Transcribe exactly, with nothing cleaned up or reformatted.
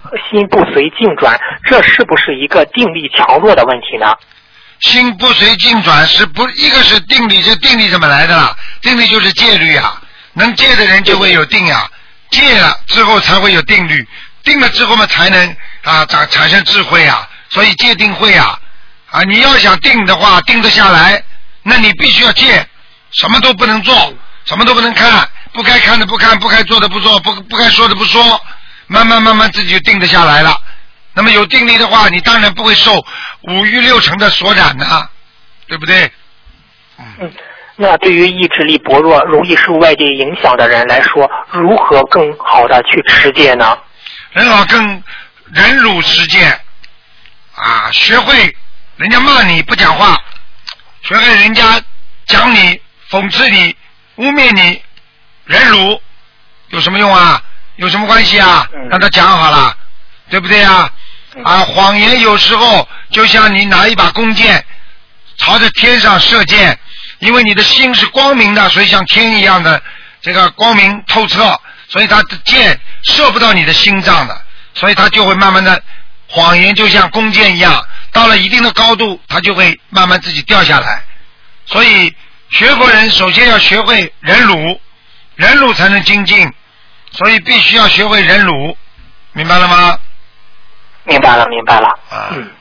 心不随境转，这是不是一个定力强弱的问题呢？ 心不随境转是不一个是定力，这定力怎么来的啦？定力就是戒律啊，能戒的人就会有定啊，戒了之后才会有定律，定了之后嘛才能啊产产生智慧啊，所以戒定慧啊啊！你要想定的话，定得下来，那你必须要戒，什么都不能做，什么都不能看，不该看的不看，不该做的不做，不不该说的不说，慢慢慢慢自己就定得下来了。那么有定力的话，你当然不会受五欲六尘的所染的，对不对？ 嗯。嗯，那对于意志力薄弱、容易受外界影响的人来说，如何更好的去持戒呢？ 很好，更忍辱持戒啊，学会人家骂你不讲话，学会人家讲你、讽刺你、污蔑你，忍辱有什么用啊？有什么关系啊？让他讲好了，对不对啊？啊，谎言有时候就像你拿一把弓箭朝着天上射箭，因为你的心是光明的，所以像天一样的这个光明透彻，所以它的箭射不到你的心脏的，所以它就会慢慢的，谎言就像弓箭一样，到了一定的高度它就会慢慢自己掉下来。所以学佛人首先要学会忍辱，忍辱才能精进，所以必须要学会忍辱，明白了吗？ 明白了，明白了。 啊、 嗯。